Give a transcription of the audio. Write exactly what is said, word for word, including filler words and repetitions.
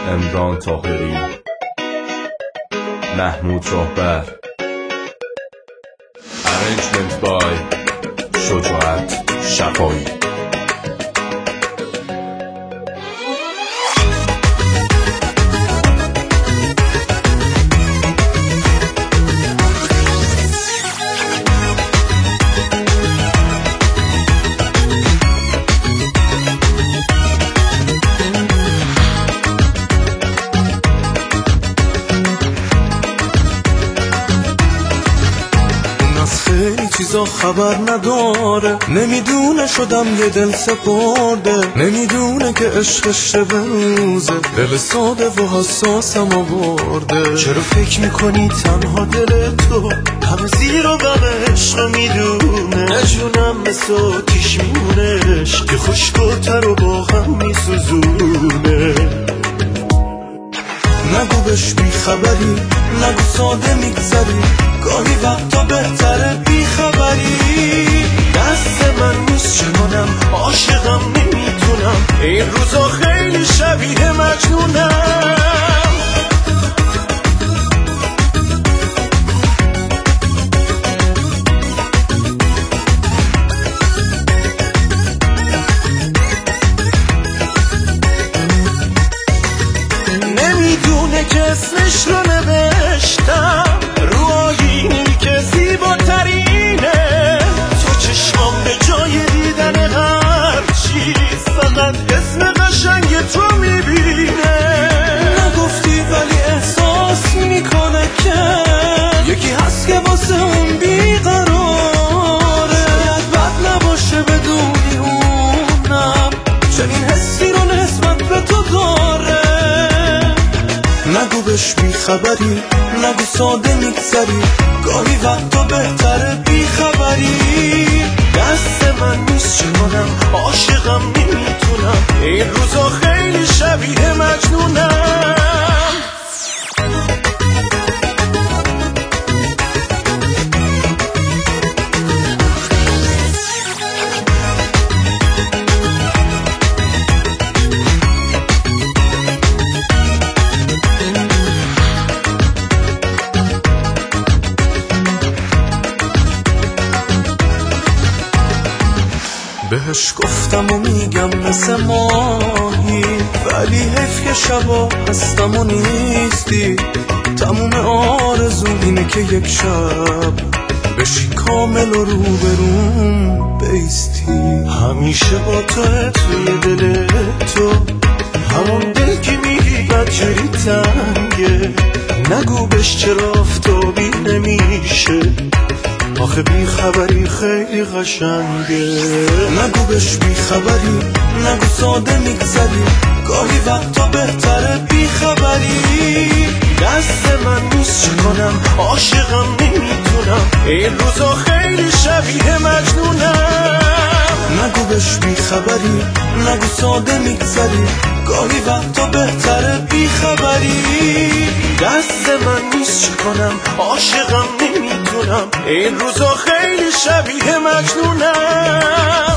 عمران طاهری، محمود راهبر. Arrangement by شجاعت شفایی. خیلی چیزا خبر نداره، نمیدونه شدم یه دل سپرده، نمیدونه که عشقش به روزه، دل ساده و حساسم آورده. چرا فکر میکنی تنها دل تو همه زیر و غم عشق میدونه؟ نجونم مثل آتیش میمونش که خشک‌تر و با هم میسوزونه. نگو بهش بی خبری، نگو ساده میگذری، گاهی وقتا بهتره بی خبری. دست من نیست چه کنم، عاشقم نمیتونم، این روزا خیلی شبیه مجنونم. نمیدونه که اسمش رو نوشتم رو آینه‌ای که زیباترینه. تو چشمام به جای دیدن هر چیز فقط اسم قشنگ تو میبینه. نگفتی ولی احساس میکنه که یکی هست که واسه اون بیقراره. شاید بد نباشه بدونی اونم چنین حسی رو نسبت به تو داره. نگو بهش بی خبری، نگو ساده میگذری، گاهی وقتا بهتره بی خبری. دست من نیست چه کنم، عاشقم نمیتونم، این روزا خیلی شبیه مجنونم. بهش گفتم و میگم مثل ماهی، ولی حیف که شبا هستم و نیستی. تموم آرزوم اینه که یک شب بشی کامل و روبروم بیستی. همیشه با تو توی دل تو، همون دل که میگی بدجوری تنگه. نگو بهش چرا آفتابی نمیشه، آخه بی خبری خیلی قشنگه. نگو بهش بی خبری، نگو ساده میگذری، گاهی وقتا بهتره بی خبری. دست من نیست چه کنم، عاشقم نمیتونم، این روزا خیلی شبیه مجنونم. نگو بهش بی خبری، نگو ساده میگذری، گاهی وقتا بهتره بی خبری. دست من نیست چه کنم، عاشقم نمیتونم، این روزا خیلی شبیه مجنونم.